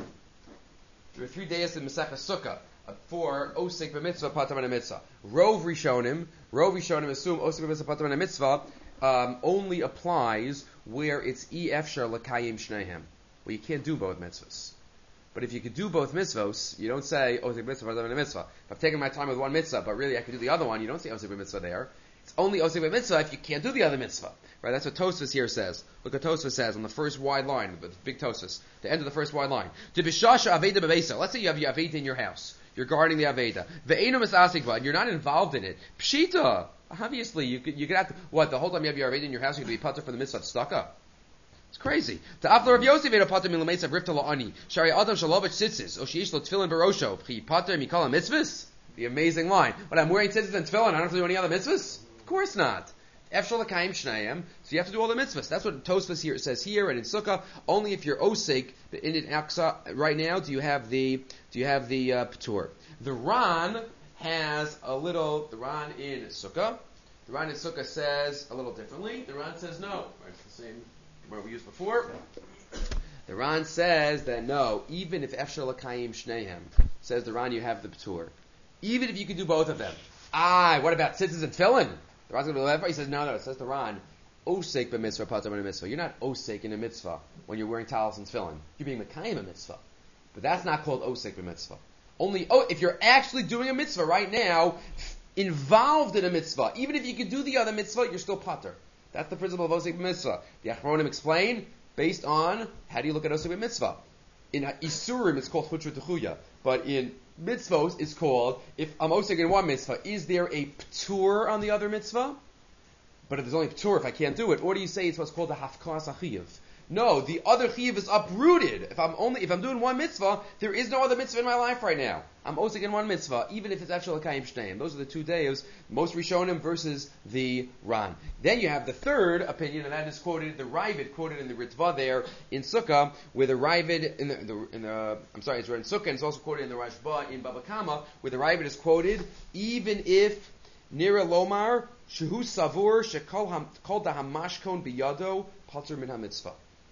There were three deos in Masechah Sukkah for osek b'mitzvah, patam and mitzvah. Rov Rishonim, Rov Rishonim assume osek b'mitzvah, patam and mitzvah um, only applies where it's e efshar l'kayim shnehem, where you can't do both mitzvahs. But if you could do both mitzvahs, you don't say osek mitzvah, patam and mitzvah. If I've taken my time with one mitzvah, but really I could do the other one, you don't say osek mitzvah there. It's only osek mitzvah if you can't do the other mitzvah. Right? That's what Tosfos here says. Look what Tosfos says on the first wide line, the big Tosfos, the end of the first wide line. Let's say you have your aveda in your house. You're guarding the aveda. Ve'enu misasikva, and you're not involved in it. Pshita. Obviously, you could, you could have to, what, the whole time you have your aveda in your house, you could be putter for the mitzvah of tzedakah. It's crazy. The Afler of Yosef ate a pater milameitzav rifta la'ani. Shari adam shalovach tzitzis. O sheish lo tefillin barosho. Pchi pater mikol mitzvahs. The amazing line. When I'm wearing tzitzis and tefillin, I don't have to do any other mitzvahs? Of course not. Efshal l'kayim shnayim. So you have to do all the mitzvahs. That's what Tosfos here says here and in Sukkah. Only if you're osek in it aksa right now do you have the do you have the uh, patur. The Ran has a little. The Ran in Sukkah. The Ran in Sukkah says a little differently. The Ran says no. It's the same where we used before. The Ran says that no, even if Efshal l'kayim shnehem, says the Ran, you have the patur. Even if you could do both of them. Ah, what about tzitzis and tefillin? The Ran's going to be, he says, no, no, it says the Ran, osek b'mitzvah, patam and a mitzvah. You're not osek in a mitzvah when you're wearing talis and tefillin. You're being mekayim a mitzvah. But that's not called osek b'mitzvah. Only, oh, if you're actually doing a mitzvah right now, involved in a mitzvah, even if you could do the other mitzvah, you're still pater. That's the principle of osek b'mitzvah. The Achronim explain, based on, how do you look at osek b'mitzvah? In Isurim, it's called chutra techuya. But in mitzvos, it's called, if I'm osek in one mitzvah, is there a ptur on the other mitzvah? But if there's only ptur, if I can't do it, or do you say it's what's called the hafkas achiyav? No, the other chiyav is uprooted. If I'm only, if I'm doing one mitzvah, there is no other mitzvah in my life right now. I'm osek in one mitzvah, even if it's actually l'kayim shnayim. Those are the two days, most Rishonim versus the Ran. Then you have the third opinion, and that is quoted, the Ravid quoted in the Ritva there in Sukkah, where the Ravid in the, in the, in the I'm sorry, it's read in Sukkah, and it's also quoted in the Rashba in Baba Kama, where the Ravid is quoted, even if Nira Lomar Shehu Savur Shekol Ham Kol Da Hamashkon Biyado Pater Min HaMitzvah.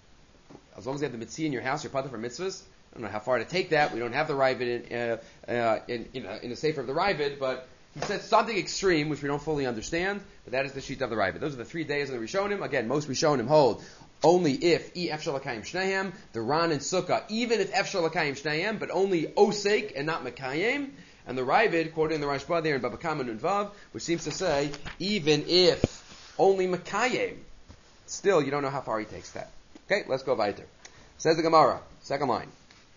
As long as you have the mitzvah in your house, you're pater for mitzvahs. I don't know how far to take that. We don't have the Ravid in, uh, uh, in, in, uh, in the Sefer of the Ravid, but he said something extreme, which we don't fully understand, but that is the sheet of the Ravid. Those are the three days of the Rishonim. Again, most Rishonim hold only if e efshal l'kayim shnehem, the Ran and Sukkah, even if efshal l'kayim shnehem, but only osek and not mekayim. And the Ravid, quoted in the Rashba there in Baba Kama Nun Vav, which seems to say, even if only mekayim, still you don't know how far he takes that. Okay, let's go weiter. Says the Gemara, second line.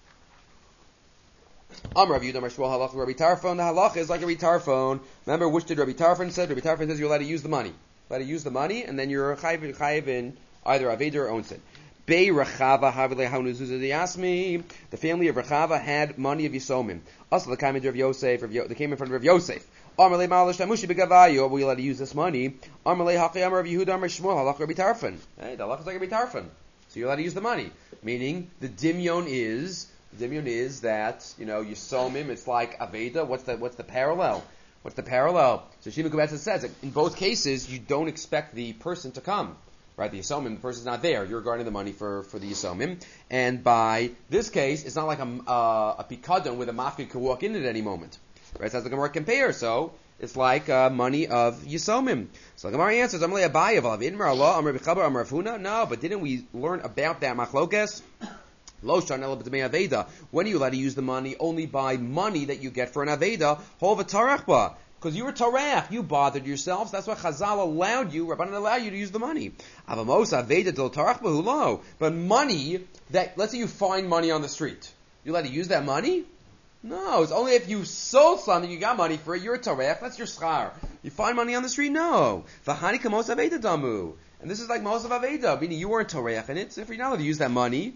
Am Rav Yudah Mashmuel halacha Rabbi Tarfon. The halacha is like Rabbi Tarfon. Remember, which did Rabbi Tarfon said? Rabbi Tarfon says you're allowed to use the money. Allowed to use the money, and then you're chayiv chayiv in either Aveda or Onsen. Bei Rachava Havile Haunuzuzah Yasmi. The family of Rachava had money of Yisomim. Also, the came in Rav Yosef. They came in front of Rav Yosef. Amalei Malish Tamushi Begavayu. Are we allowed to use this money? Amalei Hachayam Rav Yehuda Amar Shmuel halacha Rabbi Tarfon. Hey, the halacha is like Rabbi Tarfon. So you're allowed to use the money. Meaning, the dimyon is, the dimyon is that, you know, Yisomim, it's like Aveda. What's the, what's the parallel? What's the parallel? So Shimon Kubetza says, in both cases, you don't expect the person to come. Right, the Yisomim, the person's not there. You're guarding the money for, for the Yisomim. And by this case, it's not like a, uh, a pikadon where the mafkid could walk in at any moment. Right, so as the Gemara compare, so it's like uh, money of Yisomim. So the Gemara answers, Amalei Abaye Valav Idmar Allah Amar B'Chaber Amar Rafuna. No, but didn't we learn about that machlokes? Lo shan ela b'dmei aveda. When are you allowed to use the money? Only by money that you get for an aveda. Hol v'tarachba. Because you were tarach, you bothered yourselves. That's why Chazal allowed you, Rabbanan allowed you to use the money. Avamos aveda del tarach b'hulo. But money that, let's say you find money on the street. You allowed to use that money? No, it's only if you sold something, you got money for it, you're a tarach, that's your schar. You find money on the street? No. V'hani kamos aveda damu. And this is like most of aveda, meaning you weren't tarach in it, so if you're not allowed to use that money,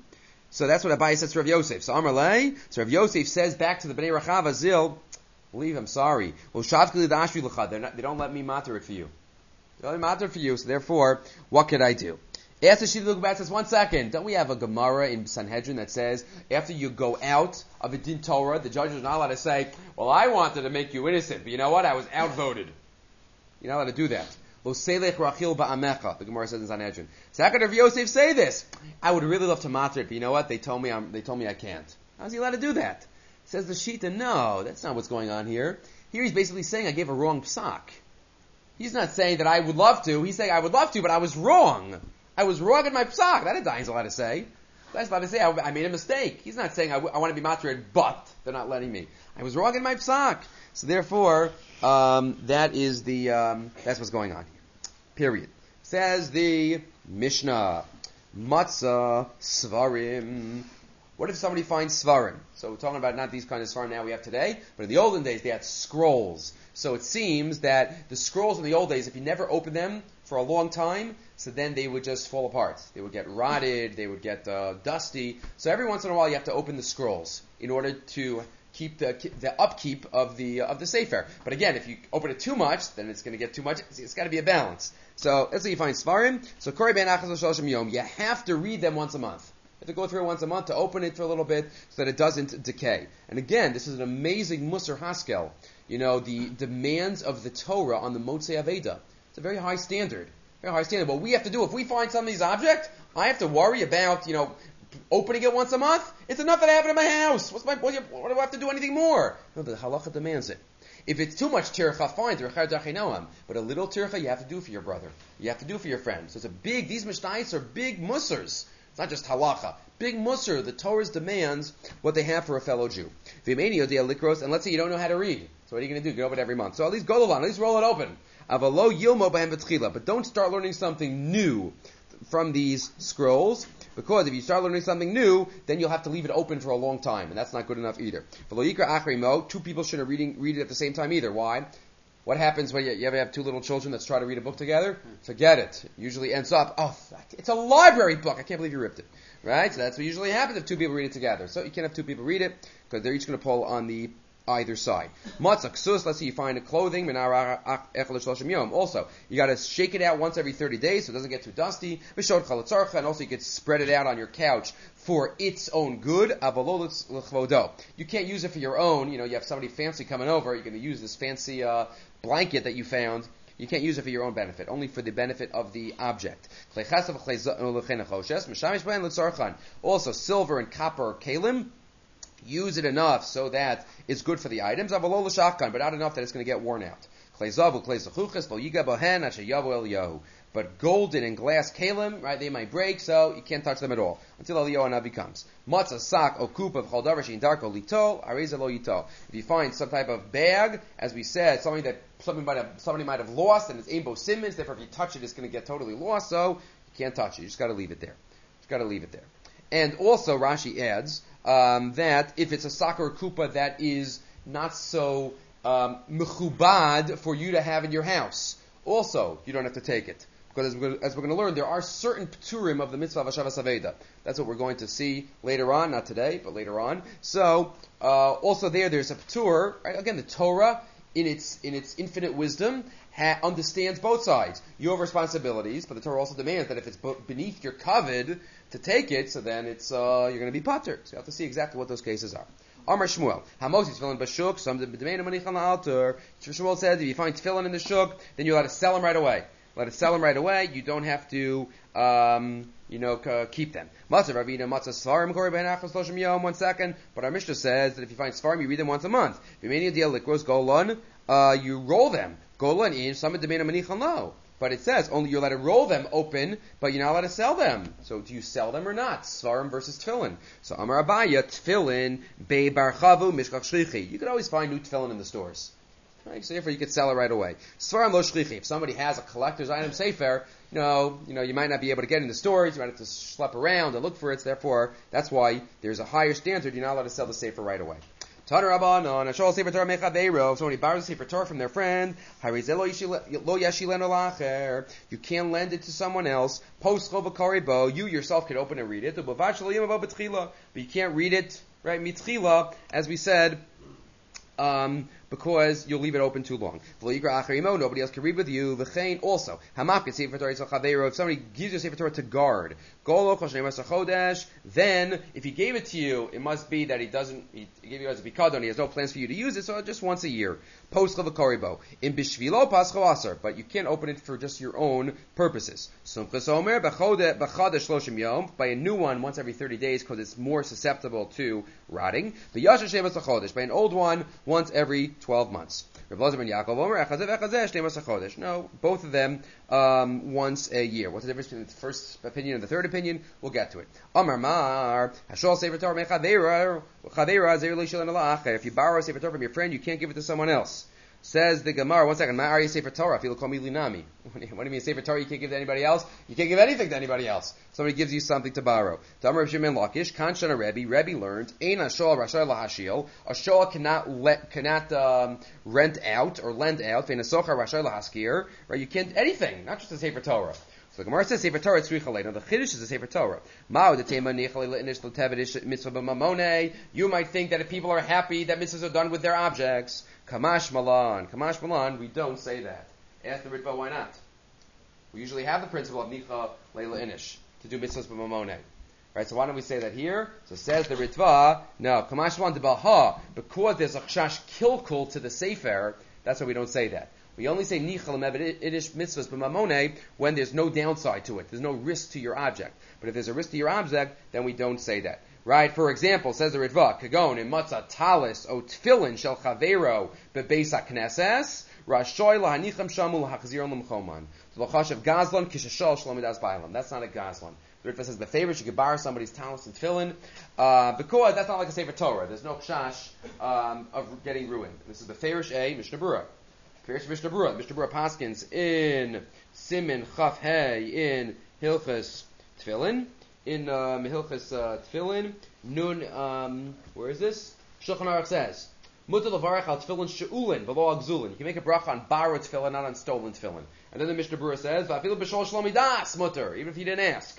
So that's what Abaye says to Rav Yosef. So Amar Lei, so Rav Yosef says back to the Bnei Rachava Zil, leave, I'm sorry. Well, Shavkeli the Ashri L'cha, they don't let me matter it for you. They don't let me matter it for you, so therefore, what could I do? After she look back, says, one second, don't we have a Gemara in Sanhedrin that says, after you go out of a Din Torah, the judge is not allowed to say, well, I wanted to make you innocent, but you know what? I was outvoted. You're not allowed to do that. Lo selech rachil ba'amecha, the Gemara says in Sanhedrin. So how could Rav Yosef say this? I would really love to matter it, but you know what? They told me I'm, they told me I can't. How's he allowed to do that? Says the Shita, no, that's not what's going on here. Here he's basically saying I gave a wrong psak. He's not saying that I would love to. He's saying I would love to, but I was wrong. I was wrong in my psak. That Dayan's allowed to say. That's allowed to say I, I made a mistake. He's not saying I, w- I want to be matred, but they're not letting me. I was wrong in my psak. So therefore, um, that is the um, that's what's going on here. Period. Says the Mishnah, Matzah Svarim. What if somebody finds Svarim? So we're talking about not these kind of Svarim now we have today, but in the olden days they had scrolls. So it seems that the scrolls in the old days, if you never opened them for a long time, so then they would just fall apart. They would get rotted, they would get uh, dusty. So every once in a while you have to open the scrolls in order to keep the the upkeep of the uh, of the sefer. But again, if you open it too much, then it's going to get too much. It's, it's got to be a balance. So let's say you find Svarim. So Korei Ben Achaz Shloshim Yom, you have to read them once a month. You have to go through it once a month to open it for a little bit so that it doesn't decay. And again, this is an amazing Musar Haskel. You know, the demands of the Torah on the Motzei Aveda. It's a very high standard. Very high standard. What we have to do, if we find somebody's object, I have to worry about, you know, opening it once a month. It's enough that I have it in my house. What's my, what do, you, what do I have to do anything more? No, the halacha demands it. If it's too much tircha, fine. But a little tircha you have to do for your brother. You have to do for your friend. So it's a big, these mishnayos are big musars. It's not just halacha. Big musar. The Torah's demands what they have for a fellow Jew. And let's say you don't know how to read. So what are you going to do? Go over it every month. So at least go along. At least roll it open. But don't start learning something new from these scrolls, because if you start learning something new, then you'll have to leave it open for a long time, and that's not good enough either. Two people shouldn't reading, read it at the same time either. Why? What happens when you, you ever have two little children that try to read a book together? Forget it. It usually ends up, oh, it's a library book. I can't believe you ripped it. Right? So that's what usually happens if two people read it together. So you can't have two people read it, because they're each going to pull on the either side. Matzah ksus, let's say you find a clothing, also, you got to shake it out once every thirty days so it doesn't get too dusty. And also you could spread it out on your couch for its own good. You can't use it for your own. You know, you have somebody fancy coming over, you're going to use this fancy uh, blanket that you found. You can't use it for your own benefit, only for the benefit of the object. Also, silver and copper kalim, use it enough so that it's good for the items, but not enough that it's going to get worn out. But golden and glass kalim, right, they might break, so you can't touch them at all until Eliyahu Hanavi comes. Matzah sak o kup of chol davar shein darko litol, areza lo yitol. If you find some type of bag, as we said, something that somebody might have somebody might have lost, and it's Eimbo Simmons, therefore if you touch it, it's going to get totally lost, so you can't touch it. You just got to leave it there. Just got to leave it there. And also, Rashi adds um, that if it's a sak or kupa that is not so um, mechubad for you to have in your house, also you don't have to take it. Because as we're, as we're going to learn, there are certain pturim of the mitzvah of Hashavas Aveda. That's what we're going to see later on, not today, but later on. So, uh, also there, there's a ptur, right? Again, the Torah, in its in its infinite wisdom, ha- understands both sides. You have responsibilities, but the Torah also demands that if it's beneath your kavod to take it, so then it's uh, you're going to be patur. So you have to see exactly what those cases are. Amar Shmuel, Hamosi tefillin b'shuk, some the b'demeinu manichan la'alter. Shmuel says, if you find tefillin in the shuk, then you'll have to sell them right away. Let it sell them right away. You don't have to, um, you know, uh, keep them. Matzah Ravina, Matzah Svarim, Korei Ben Achaz Shloshim Yom. One second, but our Mishnah says that if you find Svarim, you read them once a month. V'meni Adiyah Likros Golan, uh, you roll them. Golan in some Demeina Manichan Lo. But it says only you're allowed to roll them open, but you're not allowed to sell them. So do you sell them or not? Svarim versus Tefillin. So Amar Abaya, Tefillin Bei Barchavu Mishkach Shlichi. You could always find new Tefillin in the stores. Right? So therefore you could sell it right away. Svarim lo shlichi. If somebody has a collector's item sefer, you know, you know, you might not be able to get it in the stores, you might have to schlep around and look for it, so therefore, that's why there's a higher standard, you're not allowed to sell the sefer right away. Tana Rabbanon, Ashol Sefer Torah Mechaveiro. If somebody borrows a Sefer Torah from their friend, Harizeh lo yashilenu lacher. You can't lend it to someone else. Post Chol v'karei bo. You yourself can open and read it. But you can't read it, right? Mitchila, as we said, um, because you'll leave it open too long. Nobody else can read with you. Also, if somebody gives you a Sefer Torah to guard, then if he gave it to you, it must be that he doesn't, he gave you as a pikadon, he has no plans for you to use it, so just once a year. Post Chavakaribo. In Bishvilo Pascha Asar, but you can't open it for just your own purposes. By a new one once every thirty days, because it's more susceptible to rotting. By an old one once every twelve months. No, both of them um, once a year. What's the difference between the first opinion and the third opinion? We'll get to it. Amar Mar, if you borrow a Sefer Torah from your friend, you can't give it to someone else. Says the Gemara, one second, Ma'ari Sefer Torah, feel call me linami. What do you mean Sefer Torah you can't give to anybody else? You can't give anything to anybody else. Somebody gives you something to borrow. Tamar Shimon Lakish, Kanshana Rebbe, Rebbe learned, Ein Ashol Rashai Lahashil, a Shoah cannot let, cannot um, rent out or lend out, Vein Asocha Rashai Lahaskir, right? You can't, anything, not just a Sefer Torah. So the Gemara says Sefer Torah tzricha leina. The Chiddush is a Sefer Torah. Ma'od detema nichali leinish l'tevedish mitzvah b'mamone. You might think that if people are happy that mitzvahs are done with their objects. Kamash malan. Kamash malan. We don't say that. Ask the Ritva why not. We usually have the principle of nicha leila inish to do mitzvahs b'mamone. Right. So why don't we say that here? So says the Ritva. No. Kamash malan debaha, because there's a chash kilkul to the sefer. That's why we don't say that. We only say nichal idish mitzvahs b'mamone when there's no downside to it. There's no risk to your object. But if there's a risk to your object, then we don't say that. Right? For example, says the Ritva, Kagon in matzah talis o tefillin shel chavero bebeis hakneses rashoy lahanicham shamu lahachziron l'mchoman. So l'chashav gazlan kishashol shlomidas bailam. That's not a gazlan. The Ritva says the favorite you could borrow somebody's talis and tefillin uh, because that's not like a Sefer Torah. There's no chash um, of getting ruined. This is the Ferish A Mishnah Berurah. Ferish Mishnah Berurah. Mishnah Berurah Paskins in Simin Chaf Hey in Hilchas Tefillin. In um, Hilchas uh, Tefillin, Nun, um, where is this? Shulchan Aruch says, Mutar levarach al tefillin she'ulin, v'lo agzulin. You can make a bracha on borrowed tefillin, not on stolen tefillin. And then the Mishnah Berurah says, V'afilu b'shol shlomi das, mutar, even if you didn't ask.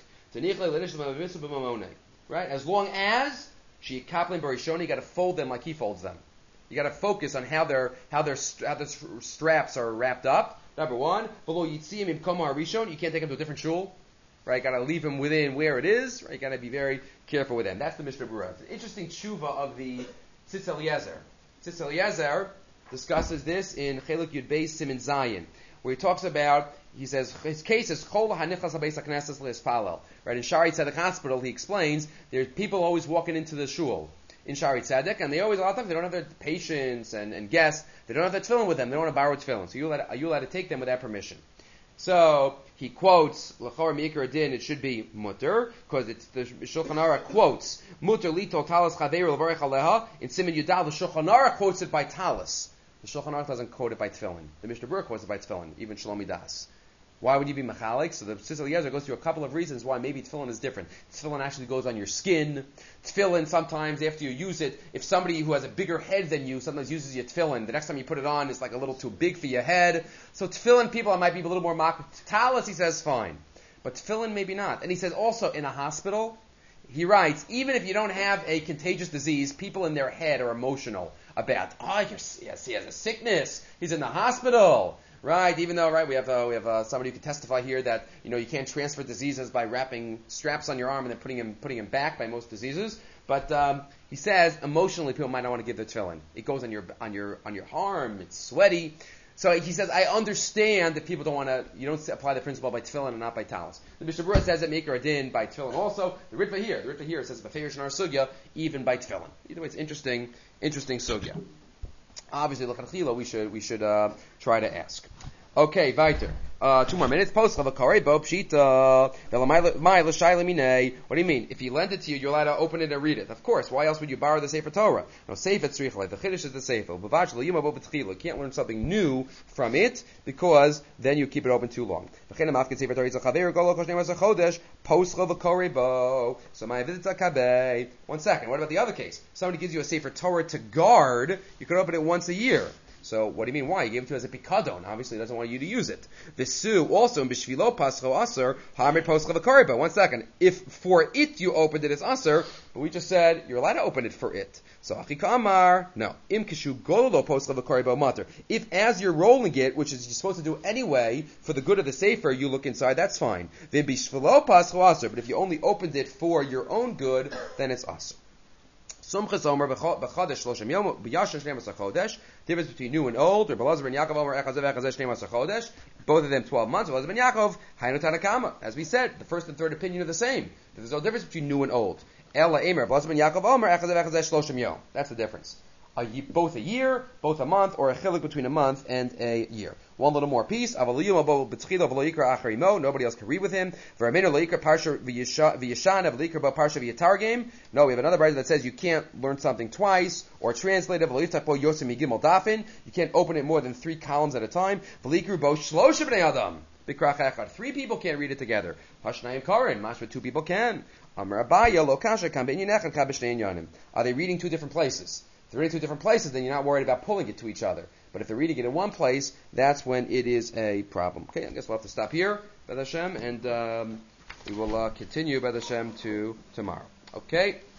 Right? As long as she kaplin barishoni, you got to fold them like he folds them. You got to focus on how their how their how the straps are wrapped up. Number one, v'lo yitziyim im koma arishon. You can't take them to a different shul. Right, got to leave them within where it is. Right, got to be very careful with them. That's the Mishnah Berurah. It's an interesting tshuva of the Tzitz Eliezer. Tzitz Eliezer discusses this in Cheluk Yud Beis Simin Zayin, where he talks about. He says his case is Chol hanichas habeis hakneses leispalel. Right, in Shari Tzedek Hospital, he explains there's people always walking into the shul in Shari Tzedek, and they always a lot of times they don't have their patients and, and guests. They don't have their tefillin with them. They don't want to borrow tefillin, so you allowed, you allowed to take them without permission. So he quotes L'chor Mikra Din. It should be mutter because it's the Shulchan Aruch quotes mutter lito talis chaveru l'varech aleha. In Siman Yudal, the Shulchan Aruch quotes it by talis. The Shulchan Aruch doesn't quote it by tefillin. The Mishnah Berurah quotes it by tefillin. Even Shlomi Das. Why would you be machalik? So the Tzitz Eliezer goes through a couple of reasons why maybe tefillin is different. Tefillin actually goes on your skin. Tefillin sometimes after you use it, if somebody who has a bigger head than you sometimes uses your tefillin, the next time you put it on it's like a little too big for your head. So tefillin people might be a little more mock. Talis he says fine, but tefillin maybe not. And he says also in a hospital, he writes even if you don't have a contagious disease, people in their head are emotional about oh yes he has a sickness, he's in the hospital. Right, even though, right, we have uh, we have uh, somebody who can testify here that you know you can't transfer diseases by wrapping straps on your arm and then putting him putting him back by most diseases. But um, he says emotionally people might not want to give the tefillin. It goes on your on your on your arm. It's sweaty. So he says I understand that people don't want to. You don't apply the principle by tefillin and not by talis. The Mishnah Berurah says that Mikra Din by tefillin also. The Ritva here, the Ritva here says b'feirush nar sugya even by tefillin. Either way, it's interesting, interesting sugya. Obviously, l'chadchila, we should we should uh, try to ask. Okay, weiter. Uh, two more minutes. Post Chavakare Bo Pshita. What do you mean? If he lent it to you, you're allowed to open it and read it. Of course. Why else would you borrow the Sefer Torah? No, Sefer Tzrich, like the Chiddush is the Sefer. You can't learn something new from it because then you keep it open too long. So my visit One second. What about the other case? Somebody gives you a Sefer Torah to guard. You can open it once a year. So what do you mean? Why? He gave it to you as a pikadon. Obviously, he doesn't want you to use it. Visu also in b'shvilo pascho aser hamid poscha v'kariba. One second. If for it you opened it as aser, but we just said you're allowed to open it for it. So achika amar no im kishu gololo poscha v'kariba mater. If as you're rolling it, which is you're supposed to do anyway for the good of the sefer, you look inside. That's fine. Then b'shvilo pascho aser. But if you only opened it for your own good, then it's aser. Difference between new and old. Both of them twelve months. As we said, the first and third opinion are the same. There's no difference between new and old. That's the difference. A, both a year, both a month, or a chilik between a month and a year. One little more piece. Nobody else can read with him. No, we have another bride that says you can't learn something twice or translate it. You can't open it more than three columns at a time. Three people can't read it together. Mashma, two people can. Are they reading two different places? If they're reading two different places, then you're not worried about pulling it to each other. But if they're reading it in one place, that's when it is a problem. Okay, I guess we'll have to stop here, B'ez Hashem, and um, we will uh, continue, B'ez Hashem, to tomorrow. Okay?